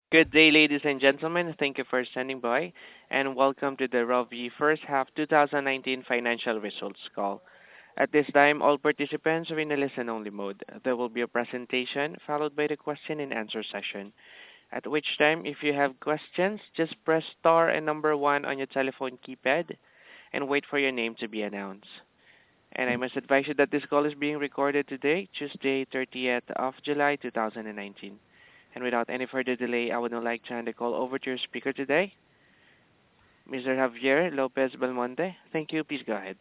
Good day, ladies and gentlemen. Thank you for standing by, and welcome to the Rovi First Half 2019 Financial Results Call. At this time, all participants are in a listen-only mode. There will be a presentation followed by the question and answer session. At which time, if you have questions, just press star and number 1 on your telephone keypad and wait for your name to be announced. And I must advise you that this call is being recorded today, Tuesday, 30th of July 2019. And without any further delay, I would now like to hand the call over to your speaker today, Mr. Javier Lopez Belmonte. Thank you. Please go ahead.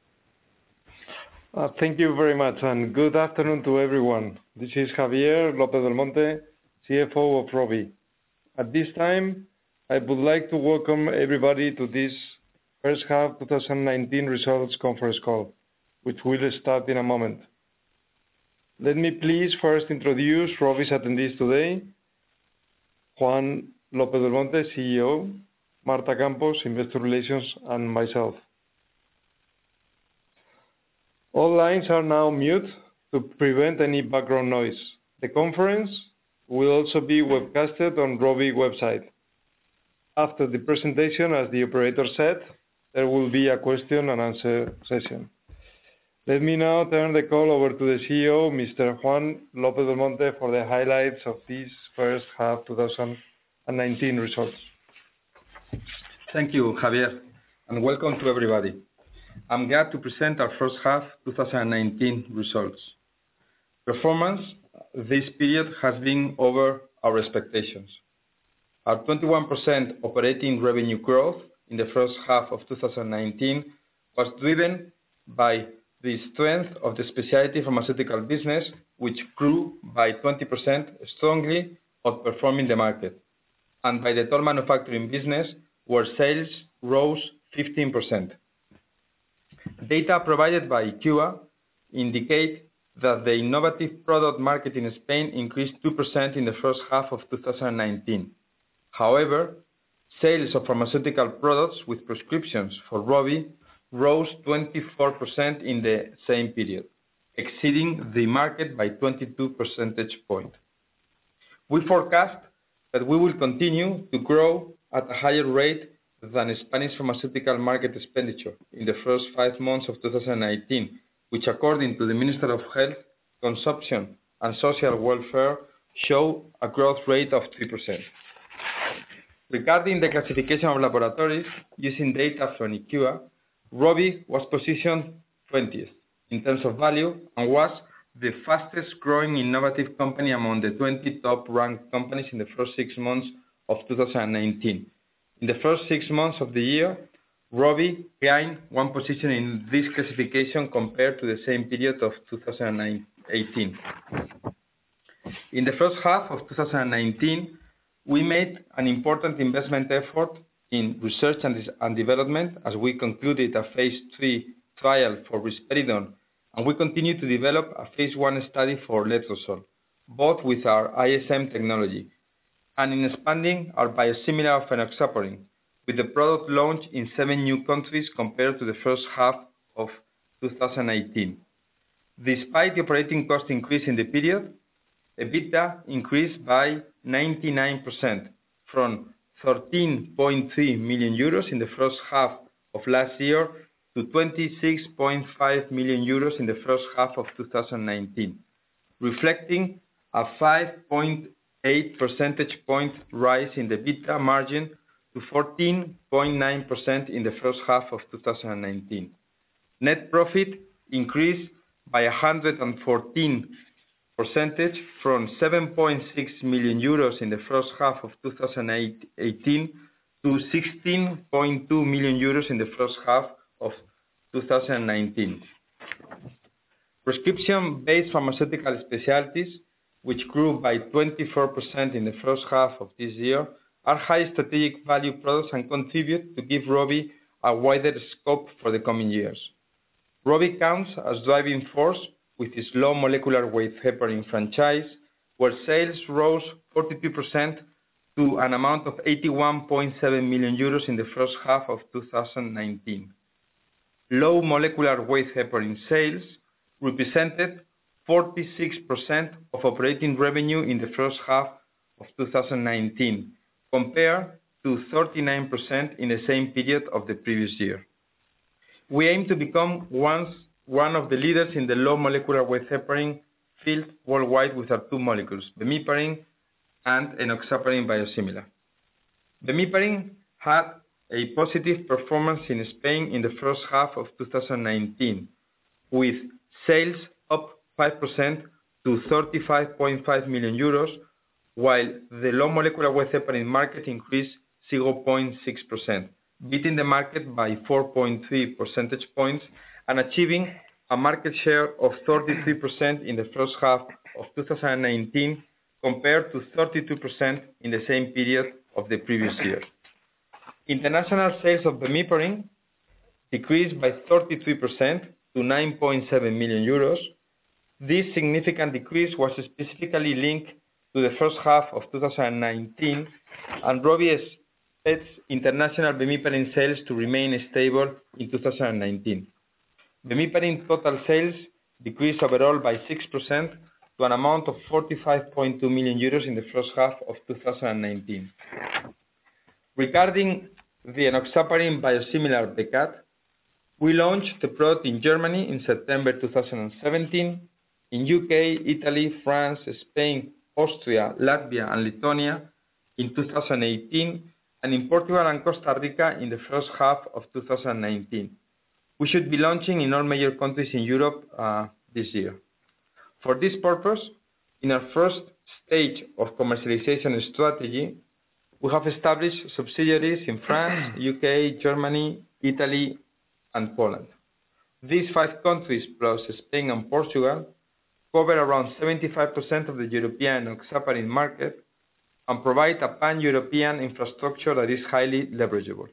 Thank you very much, and good afternoon to everyone. This is Javier Lopez Belmonte, CFO of Rovi. At this time, I would like to welcome everybody to this first half 2019 results conference call, which will start in a moment. Let me please first introduce Rovi's attendees today: Juan Lopez Belmonte, CEO, Marta Campos, Investor Relations, and myself. All lines are now mute to prevent any background noise. The conference will also be webcasted on Rovi website. After the presentation, as the operator said, there will be a question and answer session. Let me now turn the call over to the CEO, Mr. Juan Lopez Belmonte, for the highlights of this first half 2019 results. Thank you, Javier, and welcome to everybody. I'm glad to present our first half 2019 results. Performance this period has been over our expectations. Our 21% operating revenue growth in the first half of 2019 was driven by the strength of the specialty pharmaceutical business, which grew by 20%, strongly outperforming the market, and by the toll manufacturing business, where sales rose 15%. Data provided by IQVIA indicate that the innovative product market in Spain increased 2% in the first half of 2019. However, sales of pharmaceutical products with prescriptions for Rovi rose 24% in the same period, exceeding the market by 22 percentage points. We forecast that we will continue to grow at a higher rate than Spanish pharmaceutical market expenditure in the first 5 months of 2019, which according to the Minister of Health, Consumption and Social Welfare show a growth rate of 3%. Regarding the classification of laboratories using data from IQVIA, Rovi was positioned 20th in terms of value and was the fastest growing innovative company among the 20 top ranked companies in the first 6 months of 2019. In the first 6 months of the year, Rovi gained 1 position in this classification compared to the same period of 2018. In the first half of 2019, we made an important investment effort in research and development as we concluded a phase 3 trial for risperidone, and we continue to develop a phase 1 study for letrozole, both with our ISM technology, and in expanding our biosimilar phenoxaparin, with the product launched in 7 new countries compared to the first half of 2018. Despite the operating cost increase in the period, EBITDA increased by 99% from 13.3 million euros in the first half of last year to 26.5 million euros in the first half of 2019, reflecting a 5.8 percentage point rise in the EBITDA margin to 14.9% in the first half of 2019. Net profit increased by 114% from 7.6 million euros in the first half of 2018 to 16.2 million euros in the first half of 2019. Prescription-based pharmaceutical specialties, which grew by 24% in the first half of this year, are high strategic value products and contribute to give Rovi a wider scope for the coming years. Rovi counts as driving force with its low molecular weight heparin franchise, where sales rose 42% to an amount of 81.7 million euros in the first half of 2019. Low molecular weight heparin sales represented 46% of operating revenue in the first half of 2019, compared to 39% in the same period of the previous year. We aim to become one of the leaders in the low molecular weight heparin field worldwide with our two molecules, bemiparin and enoxaparin biosimilar. Bemiparin had a positive performance in Spain in the first half of 2019, with sales up 5% to 35.5 million euros, while the low molecular weight heparin market increased 0.6%, beating the market by 4.3 percentage points and achieving a market share of 33% in the first half of 2019 compared to 32% in the same period of the previous year. International sales of bemiparin decreased by 33% to 9.7 million euros. This significant decrease was specifically linked to the first half of 2019, and Rovi expects international bemiparin sales to remain stable in 2019. Bemiparin total sales decreased overall by 6% to an amount of 45.2 million euros in the first half of 2019. Regarding the enoxaparin biosimilar Becat, we launched the product in Germany in September 2017, in UK, Italy, France, Spain, Austria, Latvia and Lithuania in 2018, and in Portugal and Costa Rica in the first half of 2019. We should be launching in all major countries in Europe this year. For this purpose, in our first stage of commercialization strategy, we have established subsidiaries in France, UK, Germany, Italy, and Poland. These 5 countries, plus Spain and Portugal, cover around 75% of the European enoxaparin market and provide a pan-European infrastructure that is highly leverageable.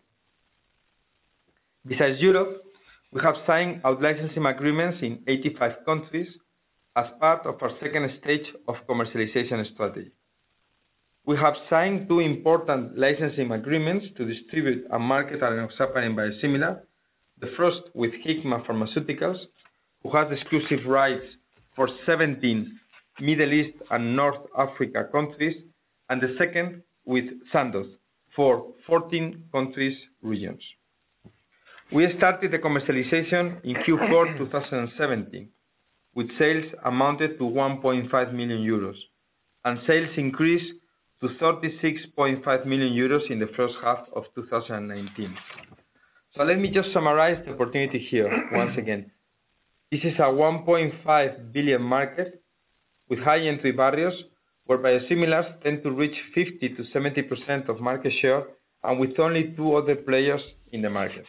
Besides Europe, we have signed out-licensing agreements in 85 countries as part of our second stage of commercialization strategy. We have signed 2 important licensing agreements to distribute and market our enoxaparin biosimilar, the first with Hikma Pharmaceuticals, who has exclusive rights for 17 Middle East and North Africa countries, and the second with Sandoz for 14 countries regions. We started the commercialization in Q4 2017, with sales amounted to 1.5 million euros, and sales increased to 36.5 million euros in the first half of 2019. So let me just summarize the opportunity here once again. This is a 1.5 billion market with high entry barriers where biosimilars tend to reach 50 to 70% of market share and with only 2 other players in the market.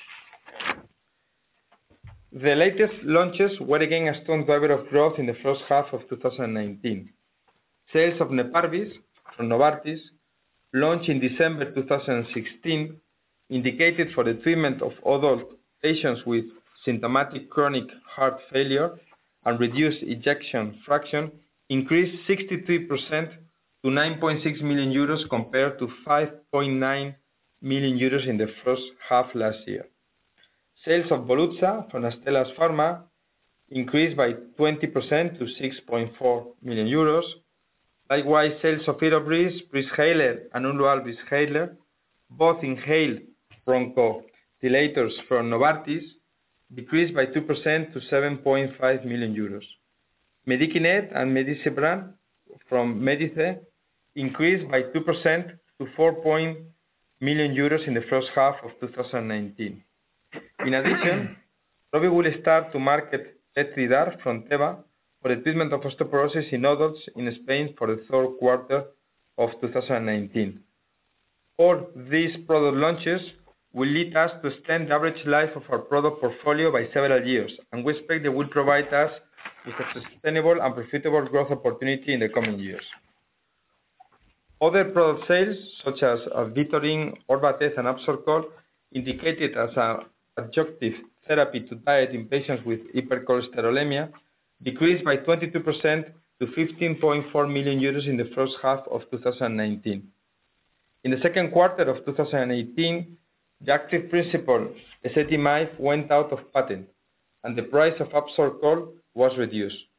The latest launches were again a strong driver of growth in the first half of 2019. Sales of Neparvis from Novartis, launched in December 2016, indicated for the treatment of adult patients with symptomatic chronic heart failure and reduced ejection fraction, increased 63% to 9.6 million euros compared to 5.9 million euros in the first half last year. Sales of Volutsa from Astellas Pharma increased by 20% to 6.4 million euros. Likewise, sales of Irobris, Breezhaler and Ulual Breezhaler, both inhaled bronchodilators from Novartis, decreased by 2% to 7.5 million euros. Medikinet and Medicebran from Medice increased by 2% to 4 million euros in the first half of 2019. In addition, Rovi will start to market Etridar from Teva for the treatment of osteoporosis in adults in Spain for the third quarter of 2019. All these product launches will lead us to extend the average life of our product portfolio by several years, and we expect they will provide us with a sustainable and profitable growth opportunity in the coming years. Other product sales, such as Vitorin, Orvatez, and Absorcol, indicated as an adjunctive therapy to diet in patients with hypercholesterolemia, decreased by 22% to 15.4 million euros in the first half of 2019. In the second quarter of 2018, the active principle ezetimibe went out of patent, and the price of Absorcol was reduced.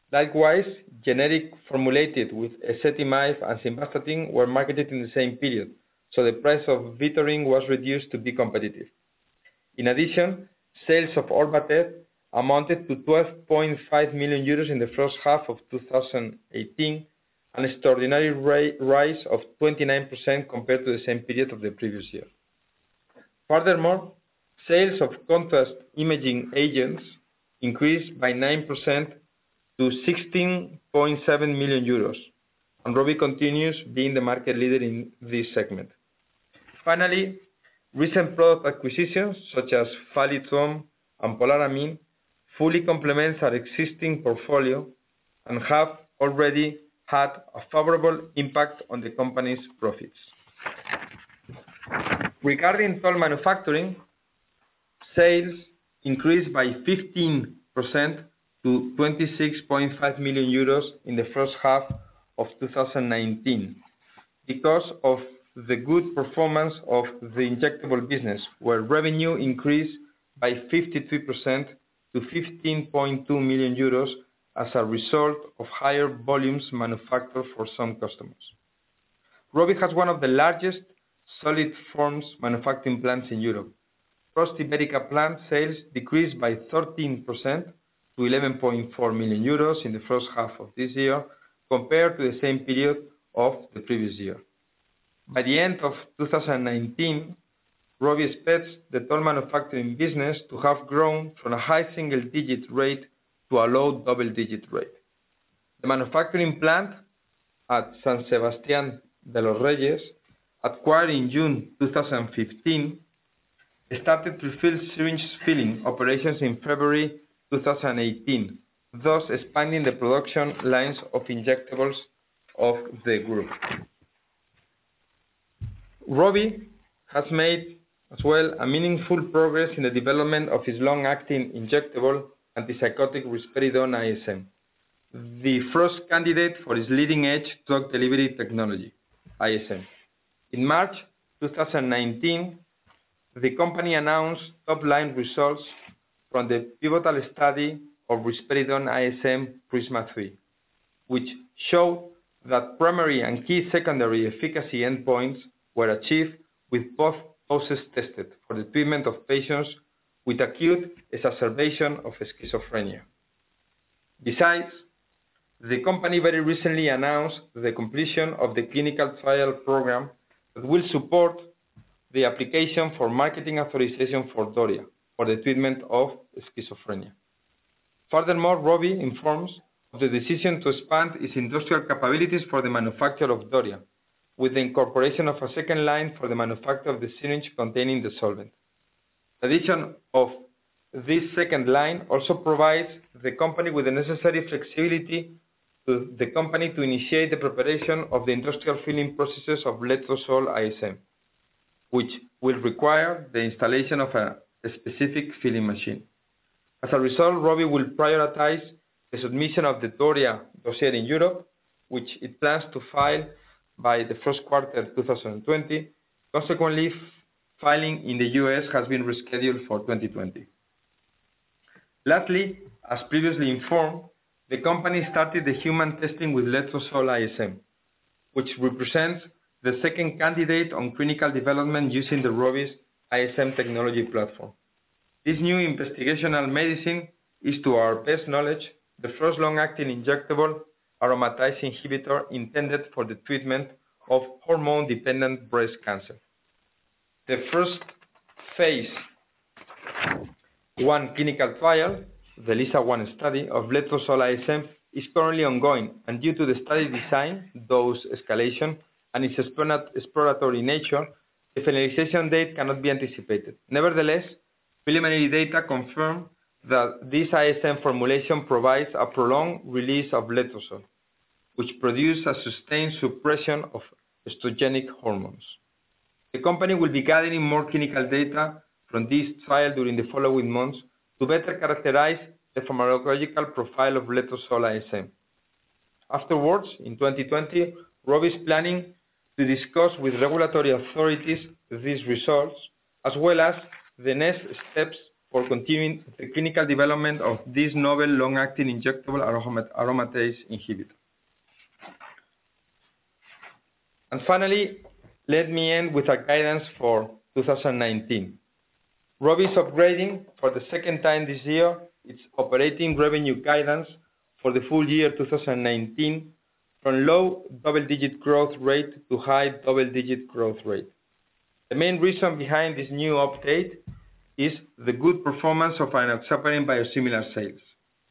Likewise, generic formulated with ezetimibe and simvastatin were marketed in the same period, so the price of Vytorin was reduced to be competitive. In addition, sales of Orvatez amounted to 12.5 million euros in the first half of 2018, an extraordinary rise of 29% compared to the same period of the previous year. Furthermore, sales of contrast imaging agents increased by 9% to 16.7 million euros, and Rovi continues being the market leader in this segment. Finally, recent product acquisitions such as Falitrom and Polaramine fully complements our existing portfolio and have already had a favorable impact on the company's profits. Regarding toll manufacturing, sales increased by 15% to 26.5 million euros in the first half of 2019 because of the good performance of the injectable business, where revenue increased by 53% to 15.2 million euros as a result of higher volumes manufactured for some customers. Rovi has one of the largest solid forms manufacturing plants in Europe. Cross Ibérica plant sales decreased by 13% to 11.4 million euros in the first half of this year compared to the same period of the previous year. By the end of 2019, Rovi expects the toll manufacturing business to have grown from a high single-digit rate to a low double-digit rate. The manufacturing plant at San Sebastián de los Reyes, acquired in June 2015, started to fill syringe filling operations in February 2018, thus expanding the production lines of injectables of the group. Rovi has made as well a meaningful progress in the development of its long-acting injectable antipsychotic Risperidone ISM, the first candidate for its leading-edge drug delivery technology, ISM. In March 2019, the company announced top-line results from the pivotal study of Risperidone ISM PRISMA-3, which showed that primary and key secondary efficacy endpoints were achieved with both doses tested for the treatment of patients with acute exacerbation of schizophrenia. Besides, the company very recently announced the completion of the clinical trial program that will support the application for marketing authorization for Doria for the treatment of schizophrenia. Furthermore, Rovi informs of the decision to expand its industrial capabilities for the manufacture of Doria, with the incorporation of a second line for the manufacture of the syringe containing the solvent. The addition of this second line also provides the company with the necessary flexibility to the company to initiate the preparation of the industrial filling processes of Letrozole ISM, which will require the installation of a specific filling machine. As a result, Rovi will prioritize the submission of the Doria dossier in Europe, which it plans to file by the first quarter 2020. Consequently, filing in the US has been rescheduled for 2020. Lastly, as previously informed, the company started the human testing with Letrozole ISM, which represents the second candidate on clinical development using the Rovi's ISM technology platform. This new investigational medicine is, to our best knowledge, the first long-acting injectable aromatase inhibitor intended for the treatment of hormone-dependent breast cancer. The first phase 1 clinical trial, the LISA-1 study of Letrozole ISM, is currently ongoing, and due to the study design, dose escalation, and its exploratory nature, the finalization date cannot be anticipated. Nevertheless, preliminary data confirm that this ISM formulation provides a prolonged release of letrozole, which produces a sustained suppression of estrogenic hormones. The company will be gathering more clinical data from this trial during the following months to better characterize the pharmacological profile of Letrozole ISM. Afterwards, in 2020, Rovi is planning to discuss with regulatory authorities these results, as well as the next steps for continuing the clinical development of this novel long-acting injectable aromatase inhibitor. And finally, let me end with our guidance for 2019. Rovi is upgrading for the second time this year its operating revenue guidance for the full year 2019 from low double-digit growth rate to high double-digit growth rate. The main reason behind this new update is the good performance of our enoxaparin biosimilar sales.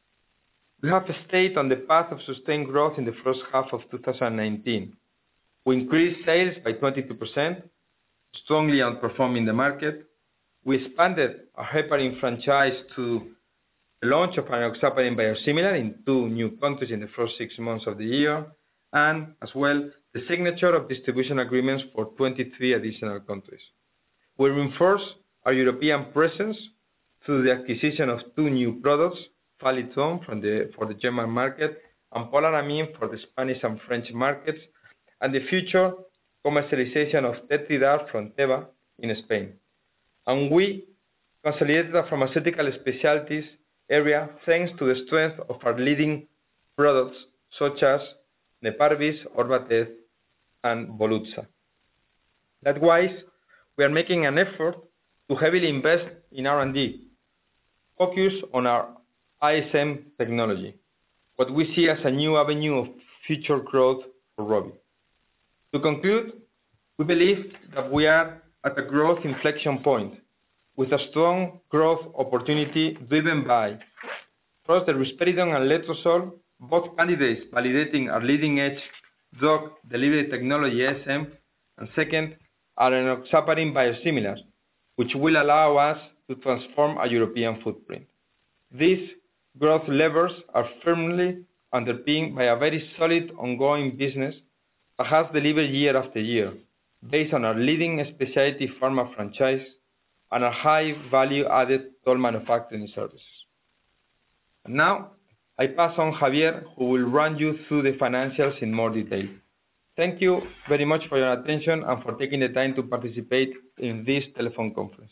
We have stayed on the path of sustained growth in the first half of 2019. We increased sales by 22%, strongly outperforming the market. We expanded our heparin franchise to the launch of our enoxaparin biosimilar in 2 new countries in the first 6 months of the year, and as well the signature of distribution agreements for 23 additional countries. We reinforced our European presence through the acquisition of 2 new products, Faliton for the German market and Polaramine for the Spanish and French markets, and the future commercialization of Tetridar from Teva in Spain. And we consolidated our pharmaceutical specialties area thanks to the strength of our leading products such as Neparvis, Orvatez, and Volutsa. Likewise, we are making an effort to heavily invest in R&D, focus on our ISM technology, what we see as a new avenue of future growth for Rovi. To conclude, we believe that we are at a growth inflection point with a strong growth opportunity driven by, first, the risperidone and letrozole, both candidates validating our leading-edge drug delivery technology ISM, and second, our enoxaparin biosimilars, which will allow us to transform our European footprint. These growth levers are firmly underpinned by a very solid ongoing business that has delivered year after year, based on our leading specialty pharma franchise and our high value-added toll manufacturing services. And now, I pass on Javier, who will run you through the financials in more detail. Thank you very much for your attention and for taking the time to participate in this telephone conference.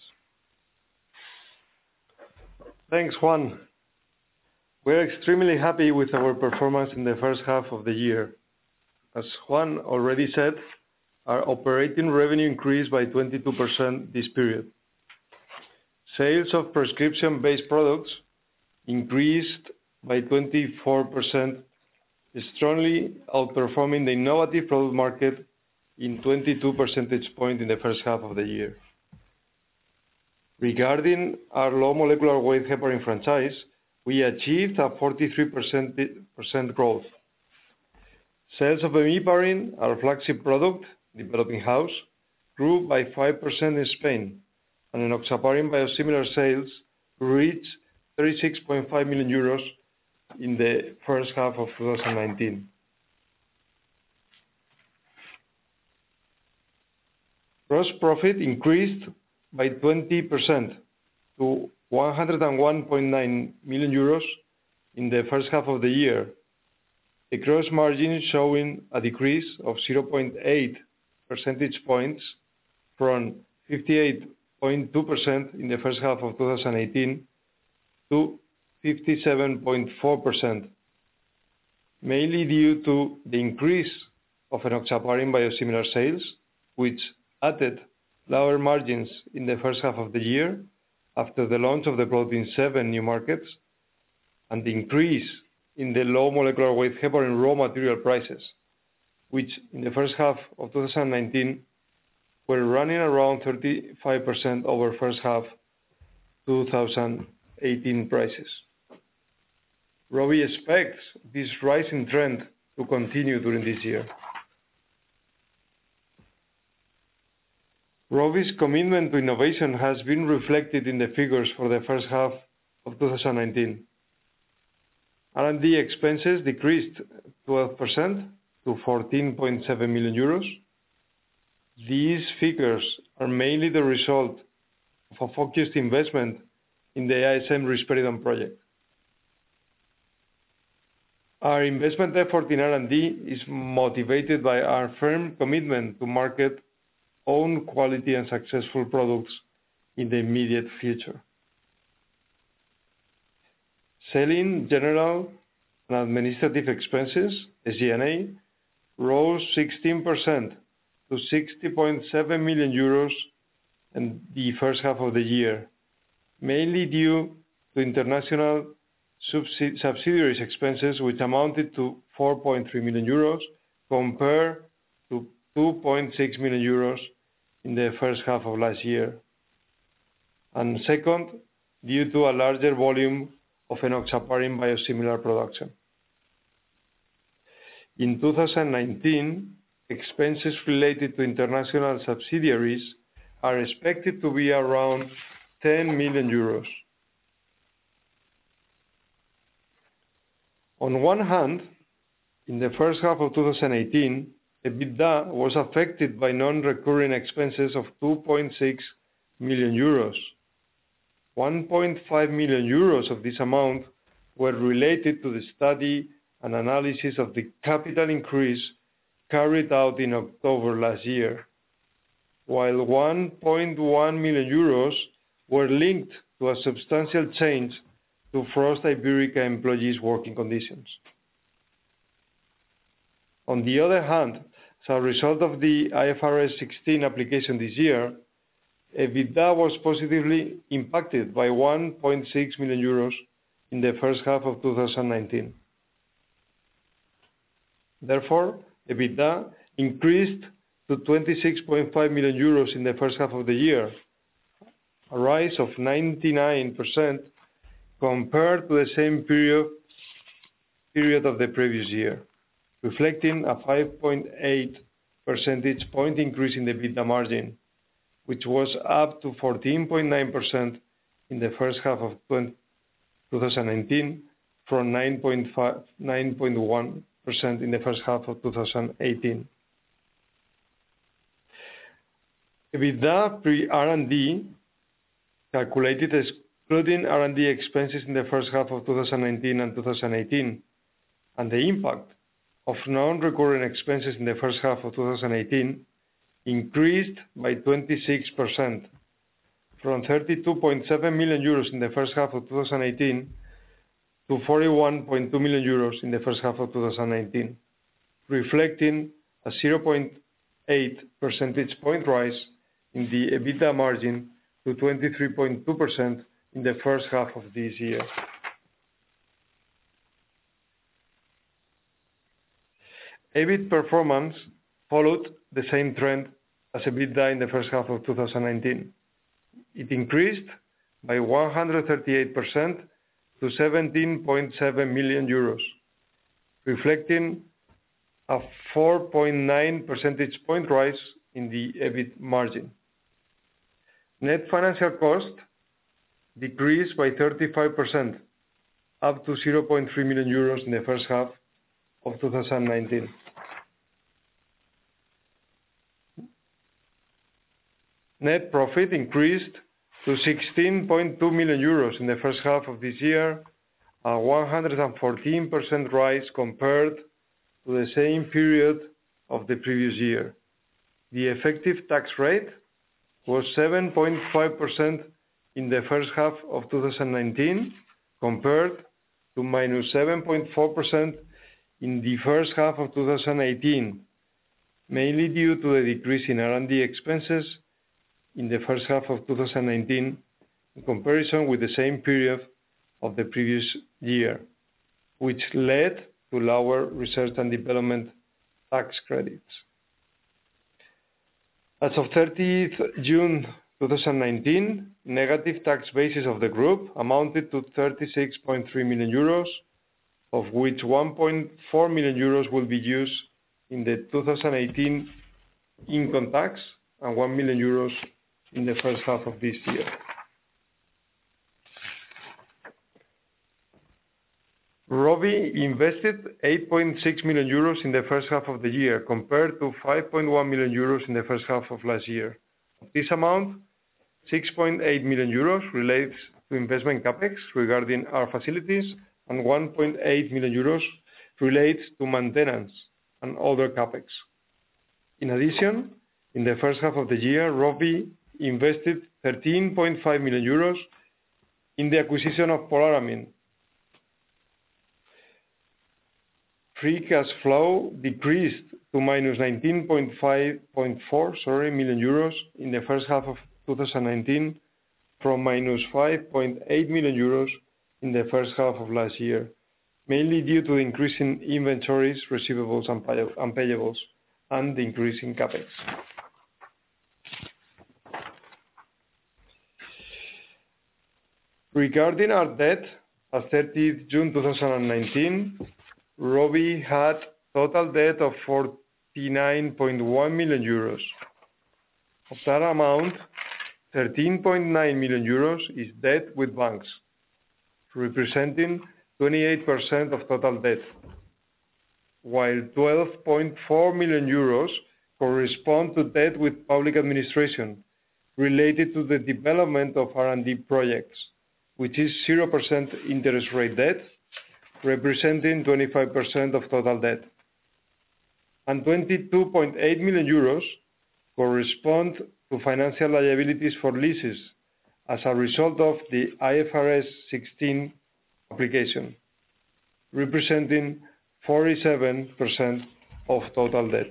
Thanks, Juan. We're extremely happy with our performance in the first half of the year. As Juan already said, our operating revenue increased by 22% this period. Sales of prescription-based products increased by 24%, strongly outperforming the innovative product market in 22 percentage points in the first half of the year. Regarding our low molecular weight heparin franchise, we achieved a 43% growth. Sales of Bemiparin, our flagship product, developed in-house, grew by 5% in Spain, and enoxaparin biosimilar sales reached 36.5 million euros in the first half of 2019. Gross profit increased by 20% to 101.9 million euros in the first half of the year. The gross margin showing a decrease of 0.8 percentage points from 58.2% in the first half of 2018 to 57.4%, mainly due to the increase of enoxaparin biosimilar sales, which added lower margins in the first half of the year after the launch of the product in 7 new markets, and the increase in the low molecular weight heparin raw material prices, which in the first half of 2019 were running around 35% over first half 2018 prices. Rovi expects this rising trend to continue during this year. Rovi's commitment to innovation has been reflected in the figures for the first half of 2019. R&D expenses decreased 12% to 14.7 million euros. These figures are mainly the result of a focused investment in the ISM risperidone project. Our investment effort in R&D is motivated by our firm commitment to market own quality and successful products in the immediate future. Selling, general, and administrative expenses, SG&A, rose 16% to 60.7 million euros in the first half of the year, mainly due to international subsidiaries expenses, which amounted to 4.3 million euros compared to 2.6 million euros in the first half of last year. And second, due to a larger volume of enoxaparin biosimilar production. In 2019, expenses related to international subsidiaries are expected to be around 10 million euros. On one hand, in the first half of 2018, EBITDA was affected by non-recurring expenses of 2.6 million euros. 1.5 million euros of this amount were related to the study and analysis of the capital increase carried out in October last year, while 1.1 million euros were linked to a substantial change to Frost Iberica employees' working conditions. On the other hand, as a result of the IFRS 16 application this year, EBITDA was positively impacted by 1.6 million euros in the first half of 2019. Therefore, EBITDA increased to 26.5 million euros in the first half of the year, a rise of 99% compared to the same period of the previous year, reflecting a 5.8 percentage point increase in the EBITDA margin, which was up to 14.9% in the first half of 2019 from 9.1% in the first half of 2018. EBITDA pre-R&D, calculated excluding R&D expenses in the first half of 2019 and 2018, and the impact of non-recurring expenses in the first half of 2018, increased by 26%, from 32.7 million euros in the first half of 2018 to 41.2 million euros in the first half of 2019, reflecting a 0.8 percentage point rise in the EBITDA margin to 23.2% in the first half of this year. EBIT performance followed the same trend as EBITDA in the first half of 2019. It increased by 138% to 17.7 million euros, reflecting a 4.9 percentage point rise in the EBIT margin. Net financial cost decreased by 35%, up to 0.3 million euros in the first half of 2019. Net profit increased to 16.2 million euros in the first half of this year, a 114% rise compared to the same period of the previous year. The effective tax rate was 7.5% in the first half of 2019, compared to minus 7.4% in the first half of 2018, mainly due to the decrease in R&D expenses in the first half of 2019 in comparison with the same period of the previous year, which led to lower research and development tax credits. As of 30th June 2019, negative tax basis of the group amounted to 36.3 million euros, of which 1.4 million euros will be used in the 2018 income tax and 1 million euros in the first half of this year. Rovi invested 8.6 million euros in the first half of the year, compared to 5.1 million euros in the first half of last year. Of this amount, 6.8 million euros relates to investment capex regarding our facilities, and 1.8 million euros relates to maintenance and other capex. In addition, in the first half of the year, Rovi invested 13.5 million euros in the acquisition of Polaramine, Free cash flow decreased to minus 19.4 million euros in the first half of 2019 from minus 5.8 million euros in the first half of last year, mainly due to the increase in inventories, receivables, and payables, and the increase in CapEx. Regarding our debt, as 30th June 2019, ROVI had total debt of 49.1 million euros. Of that amount, 13.9 million euros is debt with banks, representing 28% of total debt, while 12.4 million euros correspond to debt with public administration related to the development of R&D projects, which is 0% interest rate debt, representing 25% of total debt. And 22.8 million euros correspond to financial liabilities for leases as a result of the IFRS 16 application, representing 47% of total debt.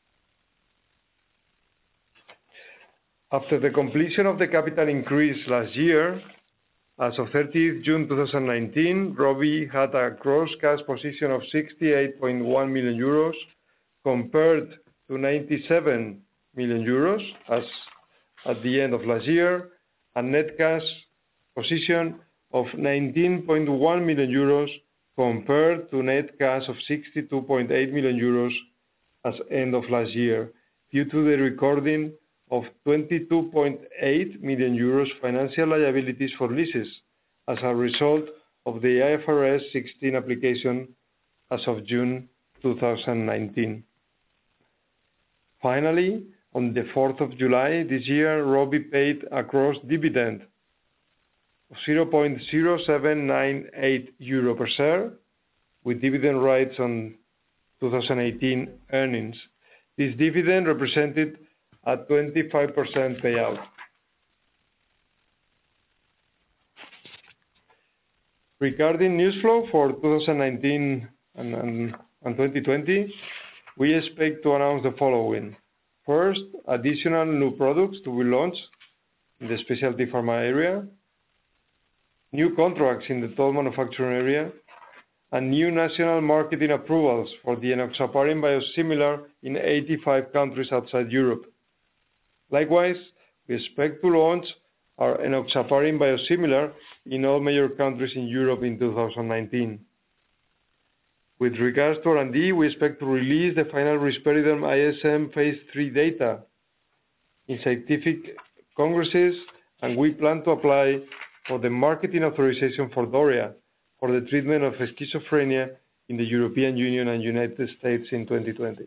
After the completion of the capital increase last year, as of 30th June 2019, ROVI had a gross cash position of 68.1 million euros compared to 97 million euros as at the end of last year, a net cash position of 19.1 million euros compared to net cash of 62.8 million euros as end of last year, due to the recording of 22.8 million euros financial liabilities for leases as a result of the IFRS 16 application as of June 2019. Finally, on the 4th of July this year, ROVI paid a gross dividend of 0.0798 euro per share, with dividend rights on 2018 earnings. This dividend represented a 25% payout. Regarding news flow for 2019 and 2020, we expect to announce the following. First, additional new products to be launched in the specialty pharma area, new contracts in the toll manufacturing area, and new national marketing approvals for the enoxaparin biosimilar in 85 countries outside Europe. Likewise, we expect to launch our enoxaparin biosimilar in all major countries in Europe in 2019. With regards to R&D, we expect to release the final risperidone ISM phase 3 data in scientific congresses, and we plan to apply for the marketing authorization for Doria for the treatment of schizophrenia in the European Union and United States in 2020.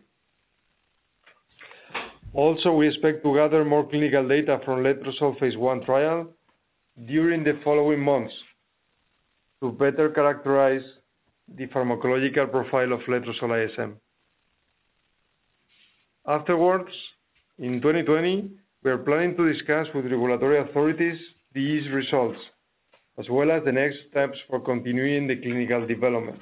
Also, we expect to gather more clinical data from letrozole phase 1 trial during the following months to better characterize the pharmacological profile of letrozole ISM. Afterwards, in 2020, we are planning to discuss with regulatory authorities these results, as well as the next steps for continuing the clinical development.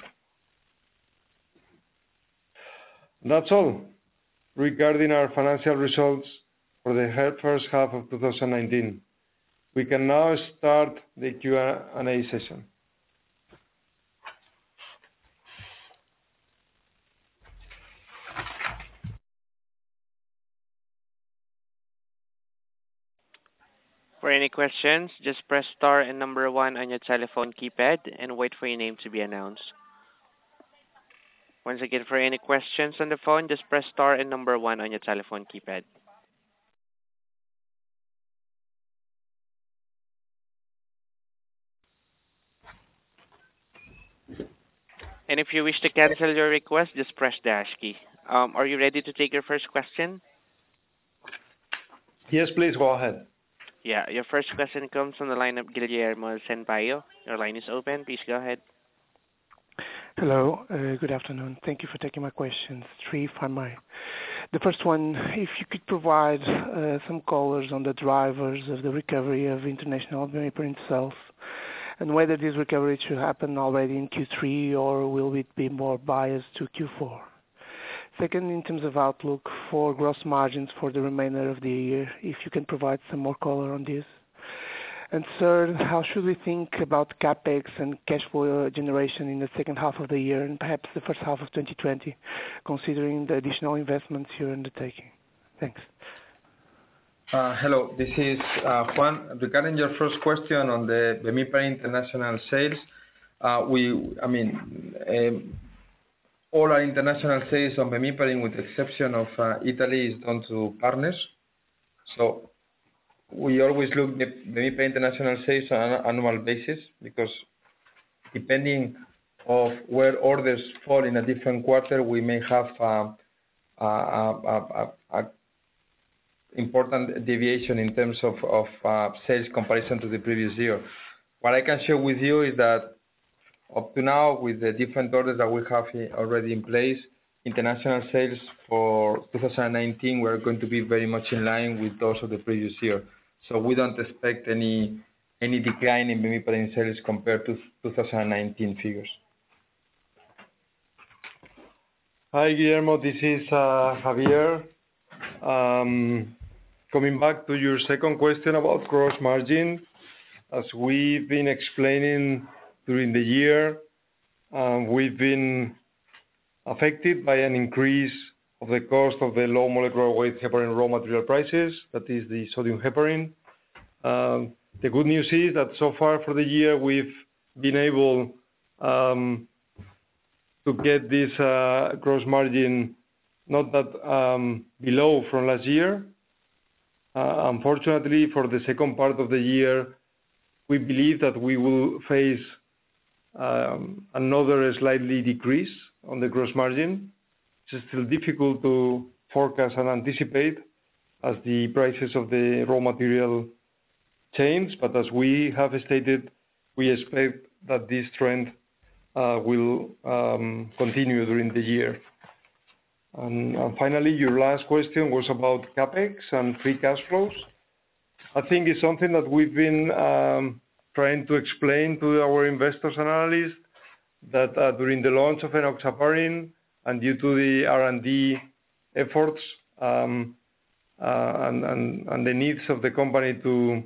That's all regarding our financial results for the first half of 2019. We can now start the Q&A session. For any questions, just press star and number 1 on your telephone keypad and wait for your name to be announced. Once again, for any questions on the phone, just press star and number 1 on your telephone keypad. And if you wish to cancel your request, just press the hash key. Are you ready to take your first question? Yes, please go ahead. Yeah, your first question comes from the line of Guillermo Sampaio. Your line is open. Please go ahead. Hello, good afternoon. Thank you for taking my questions. 3, if I may. The first one, if you could provide some colors on the drivers of the recovery of international heparin sales and whether this recovery should happen already in Q3 or will it be more biased to Q4? Second, in terms of outlook for gross margins for the remainder of the year, if you can provide some more color on this. And third, how should we think about CapEx and cash flow generation in the second half of the year and perhaps the first half of 2020, considering the additional investments you're undertaking? Thanks. Hello, this is Juan. Regarding your first question on the Bemiparin international sales, all our international sales on Bemiparin, with the exception of Italy, is done to partners. So we always look at the Bemiparin international sales on an annual basis, because depending of where orders fall in a different quarter, we may have a important deviation in terms of sales comparison to the previous year. What I can share with you is that up to now, with the different orders that we have already in place, international sales for 2019 were going to be very much in line with those of the previous year. So we don't expect any decline in Bemiparin sales compared to 2019 figures. Hi, Guillermo. This is Javier. Coming back to your second question about gross margin, as we've been explaining during the year, we've been affected by an increase of the cost of the low molecular weight heparin raw material prices, that is the sodium heparin. The good news is that so far for the year we've been able to get this gross margin not that below from last year. Unfortunately, for the second part of the year, we believe that we will face another slightly decrease on the gross margin. It's still difficult to forecast and anticipate as the prices of the raw material change, but as we have stated, we expect that this trend will continue during the year. And finally, your last question was about CapEx and free cash flows. I think it's something that we've been trying to explain to our investors and analysts, that during the launch of enoxaparin and due to the R&D efforts and the needs of the company to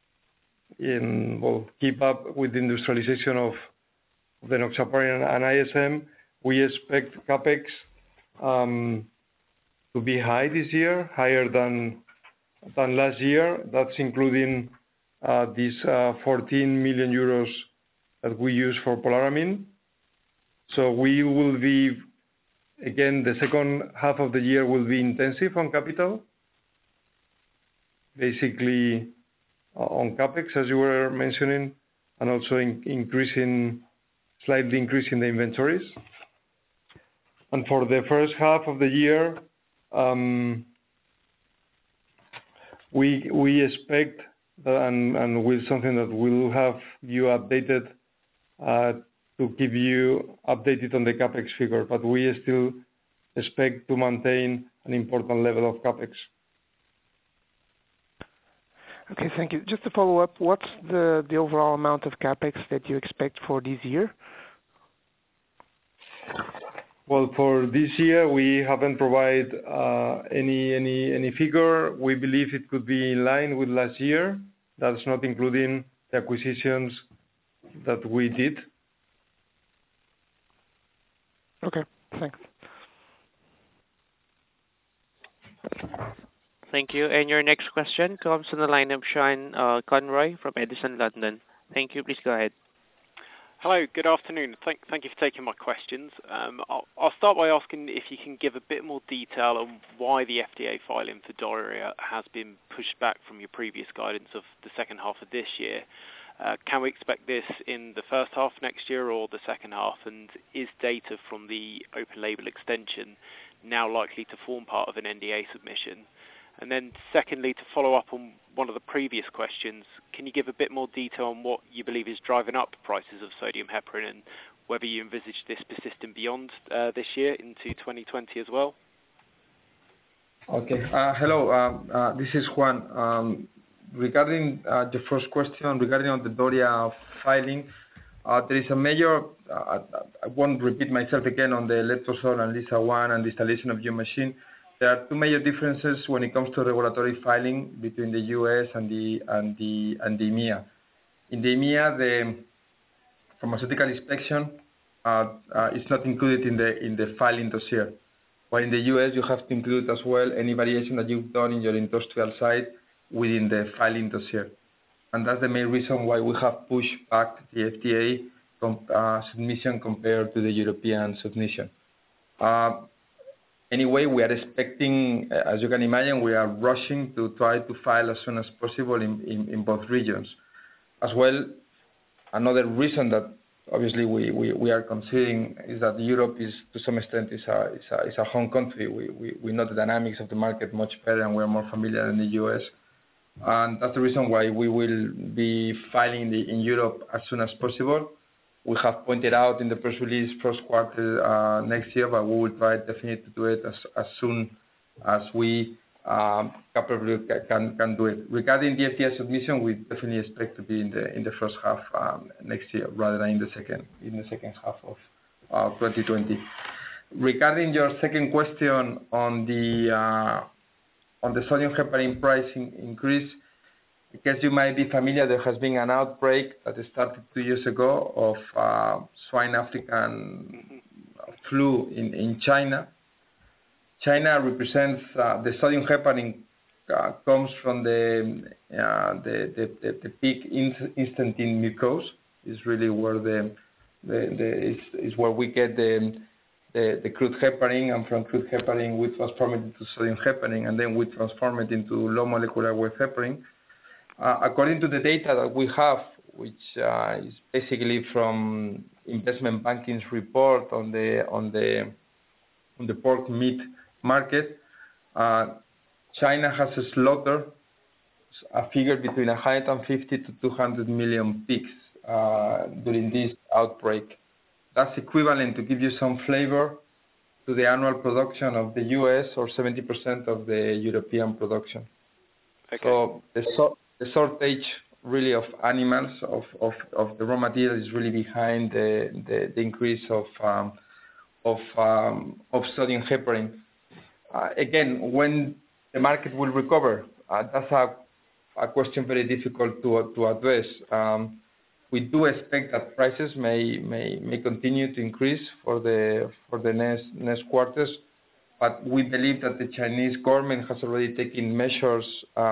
keep up with the industrialization of the enoxaparin and ISM, we expect CapEx to be high this year, higher than last year. That's including these 14 million euros that we use for Polaramine. So we will be, again, the second half of the year will be intensive on capital, basically on CapEx, as you were mentioning, and also slightly increasing the inventories. And for the first half of the year, we expect, and with something that will have you updated, to keep you updated on the CapEx figure, but we still expect to maintain an important level of CapEx. Okay, thank you. Just to follow up, what's the overall amount of CapEx that you expect for this year? Well, for this year, we haven't provided any figure. We believe it could be in line with last year. That's not including the acquisitions that we did. Okay, thanks. Thank you. And your next question comes from the line of Sean Conroy from Edison, London. Thank you. Please go ahead. Hello, good afternoon. Thank you for taking my questions. I'll start by asking if you can give a bit more detail on why the FDA filing for Doria has been pushed back from your previous guidance of the second half of this year. Can we expect this in the first half next year or the second half? And is data from the open label extension now likely to form part of an NDA submission? And then secondly, to follow up on one of the previous questions, can you give a bit more detail on what you believe is driving up prices of sodium heparin and whether you envisage this persisting beyond this year into 2020 as well? Okay. Hello, this is Juan. Regarding the first question regarding on the DORIA filing, there is a major, I won't repeat myself again on the Letrozole and LISA-1 and the installation of your machine. There are two major differences when it comes to regulatory filing between the US and the EMEA. In the EMEA, the pharmaceutical inspection is not included in the filing dossier. While in the US, you have to include as well any variation that you've done in your industrial site within the filing dossier. And that's the main reason why we have pushed back the FDA submission compared to the European submission. Anyway, we are expecting, as you can imagine, we are rushing to try to file as soon as possible in both regions. As well, another reason that obviously we are considering is that Europe is, to some extent, is a home country. We know the dynamics of the market much better, and we are more familiar than the US. And that's the reason why we will be filing in Europe as soon as possible. We have pointed out in the press release first quarter next year, but we will try definitely to do it as soon as we capably can do it. Regarding the FDA submission, we definitely expect to be in the first half next year rather than in the second half of 2020. Regarding your second question on the sodium heparin pricing increase, because you might be familiar, there has been an outbreak that started 2 years ago of swine African flu in China. China represents the sodium heparin comes from the pig instantine mucose. Is really where is where we get the crude heparin, and from crude heparin we transform it into sodium heparin, and then we transform it into low molecular weight heparin. According to the data that we have, which is basically from investment banking's report on the pork meat market, China has slaughtered a figure between 150 to 200 million pigs during this outbreak. That's equivalent, to give you some flavor, to the annual production of the US or 70% of the European production. Okay. So the shortage really of animals, of the raw material, is really behind the increase of sodium heparin. Again, when the market will recover, that's a question very difficult to address. We do expect that prices may continue to increase for the next quarters, but we believe that the Chinese government has already taken measures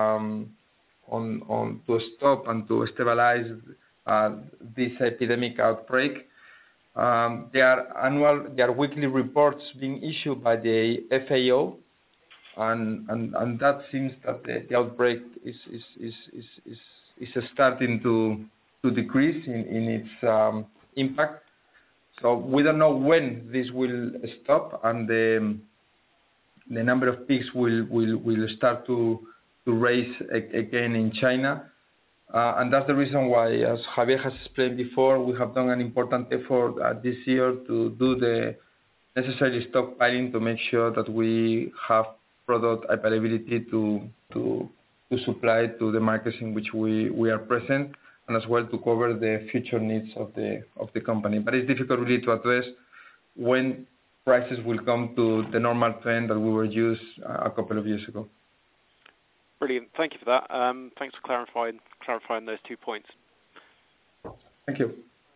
to stop and to stabilize this epidemic outbreak. There are weekly reports being issued by the FAO, and that seems that the outbreak is starting to decrease in its impact. So we don't know when this will stop, and the number of pigs will start to raise again in China. And that's the reason why, as Javier has explained before, we have done an important effort this year to do the necessary stockpiling to make sure that we have product availability to supply to the markets in which we are present, and as well to cover the future needs of the company. But it's difficult really to address when prices will come to the normal trend that we were used a couple of years ago. Brilliant. Thank you for that. Thanks for clarifying those 2 points. Thank you.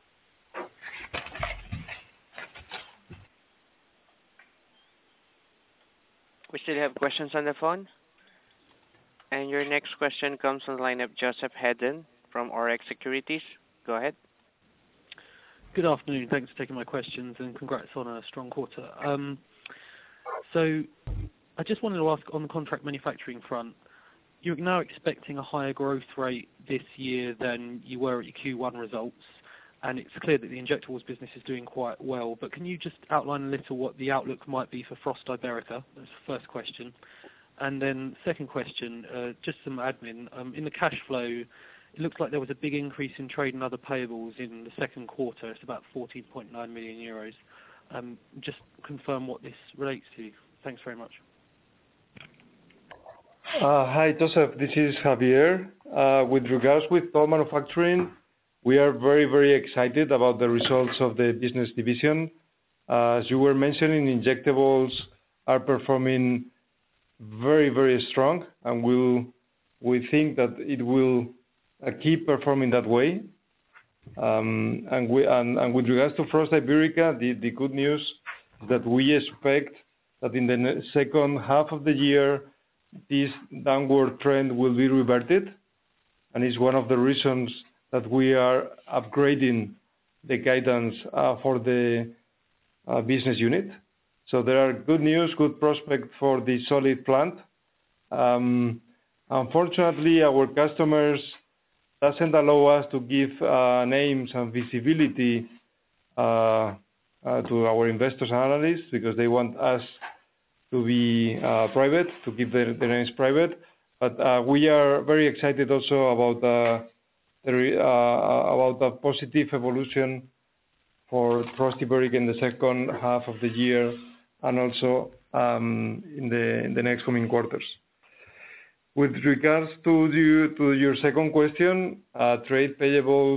We still have questions on the phone. And your next question comes from the line of Joseph Hedden from Oryx Securities. Go ahead. Good afternoon. Thanks for taking my questions, and congrats on a strong quarter. So I just wanted to ask, on the contract manufacturing front, you're now expecting a higher growth rate this year than you were at your Q1 results, and it's clear that the injectables business is doing quite well. But can you just outline a little what the outlook might be for Frost Iberica? That's the first question. And then second question, just some admin. In the cash flow, it looks like there was a big increase in trade and other payables in the second quarter. It's about 14.9 million euros. Just confirm what this relates to. Thanks very much. Hi, Joseph. This is Javier. with regards with toll manufacturing, we are very, very excited about the results of the business division. As you were mentioning, injectables are performing very, very strong, and we think that it will keep performing that way. And with regards to Frost Iberica, the good news is that we expect that in the second half of the year, this downward trend will be reverted, and it's one of the reasons that we are upgrading the guidance for the business unit. So there are good news, good prospect for the solid plant. Unfortunately, our customers doesn't allow us to give names and visibility to our investors and analysts because they want us to be private, to keep their names private. But we are very excited also about the positive evolution for Frost Iberica in the second half of the year and also in the next coming quarters. With regards to your second question, trade payables,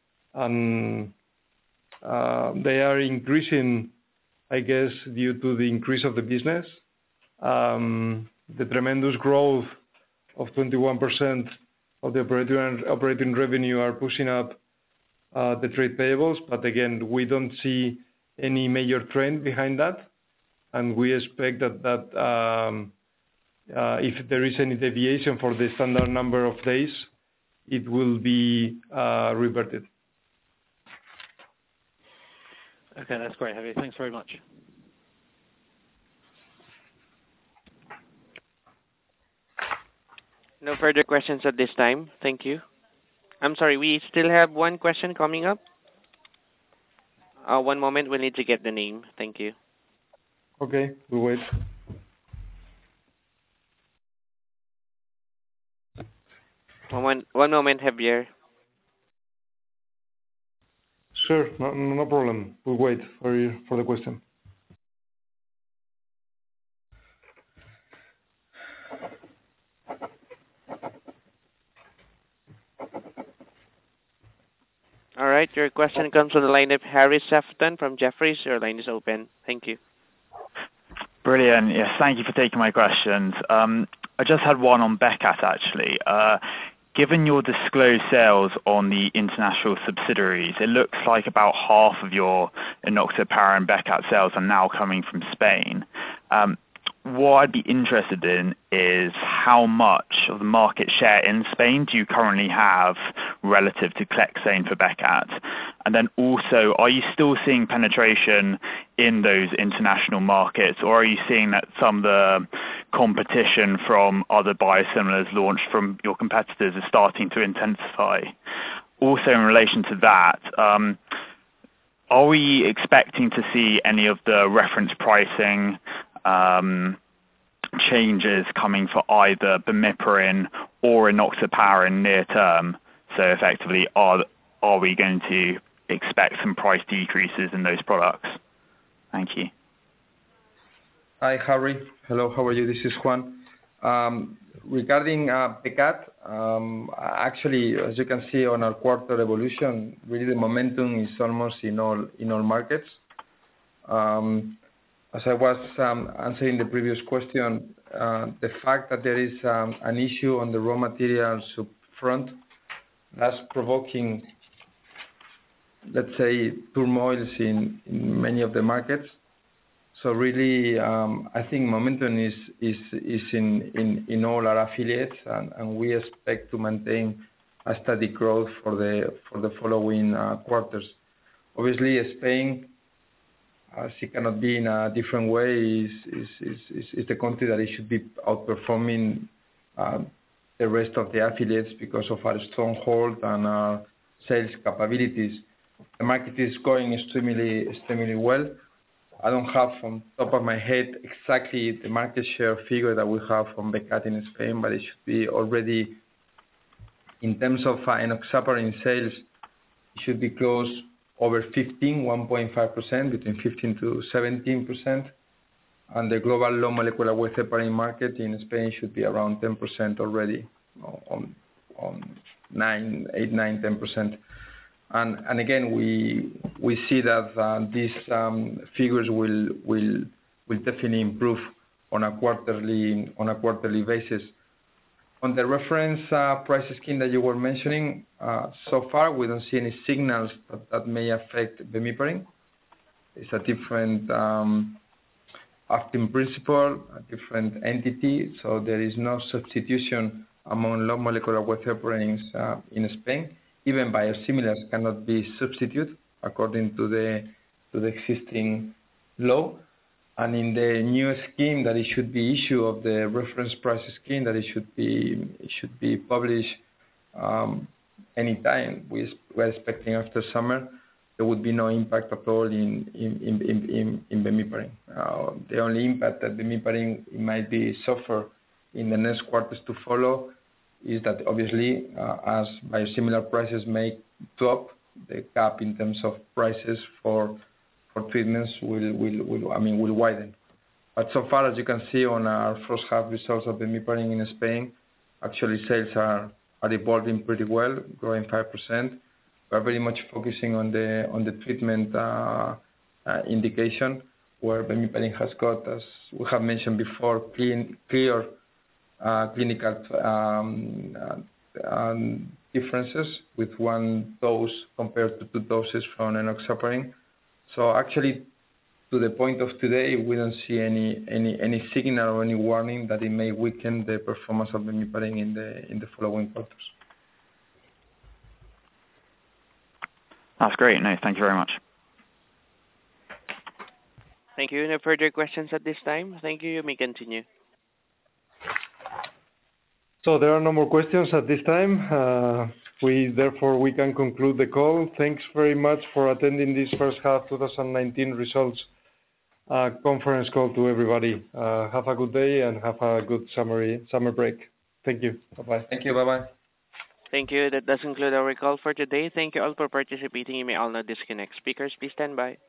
they are increasing, I guess, due to the increase of the business. The tremendous growth of 21% of the operating revenue are pushing up the trade payables. But again, we don't see any major trend behind that, and we expect that if there is any deviation for the standard number of days, it will be reverted. Okay, that's great, Javier. Thanks very much. No further questions at this time. Thank you. I'm sorry, we still have one question coming up. One moment, we need to get the name. Thank you. Okay, we'll wait. One moment, Javier. Sure, no problem. We'll wait for the question. All right, your question comes from the line of Harry Sefton from Jefferies. Your line is open. Thank you. Brilliant. Yes, thank you for taking my questions. I just had one on Becat, actually. Given your disclosed sales on the international subsidiaries, it looks like about half of your enoxaparin Becat sales are now coming from Spain. What I'd be interested in is how much of the market share in Spain do you currently have relative to Clexane for Becat? And then also, are you still seeing penetration in those international markets, or are you seeing that some of the competition from other biosimilars launched from your competitors is starting to intensify? Also, in relation to that, are we expecting to see any of the reference pricing changes coming for either bemiparin or enoxaparin near term? So effectively, are we going to expect some price decreases in those products? Thank you. Hi, Harry. Hello, how are you? This is Juan. Regarding Becat, actually, as you can see on our quarter evolution, really the momentum is almost in all markets. As I was answering the previous question, the fact that there is an issue on the raw materials front, that's provoking, let's say, turmoils in many of the markets. So really, I think momentum is in all our affiliates, and we expect to maintain a steady growth for the following quarters. Obviously, Spain, as it cannot be in a different way, is the country that it should be outperforming the rest of the affiliates because of our stronghold and our sales capabilities. The market is going extremely well. I don't have from top of my head exactly the market share figure that we have from Becat in Spain, but it should be already, in terms of enoxaparin sales, it should be close over 1.5%, between 15 to 17%. And the global low molecular weight heparin market in Spain should be around 10% already on 8, 9, 10%. And again, we see that these figures will definitely improve on a quarterly basis. On the reference price scheme that you were mentioning, so far we don't see any signals that may affect bemiparin. It's a different acting principle, a different entity, so there is no substitution among low molecular weight heparins in Spain. Even biosimilars cannot be substituted according to the existing law. And in the new scheme that it should be issued of the reference price scheme, that it should be published anytime. We're expecting after summer there would be no impact at all in bemiparin. The only impact that bemiparin might be suffer in the next quarters to follow is that obviously as biosimilar prices may drop, the gap in terms of prices for treatments will widen. But so far, as you can see on our first half results of bemiparin in Spain, actually sales are evolving pretty well, growing 5%. We're very much focusing on the treatment indication, where bemiparin has got, as we have mentioned before, clear clinical differences with one dose compared to 2 doses from enoxaparin. So actually, to the point of today, we don't see any signal or any warning that it may weaken the performance of bemiparin in the following quarters. That's great. No, thank you very much. Thank you. No further questions at this time. Thank you. You may continue. So there are no more questions at this time. Therefore we can conclude the call. Thanks very much for attending this first half 2019 results conference call to everybody. Have a good day and have a good summer break. Thank you. Bye-bye. Thank you. Bye-bye. Thank you. That does conclude our call for today. Thank you all for participating. You may all now disconnect. Speakers, please stand by.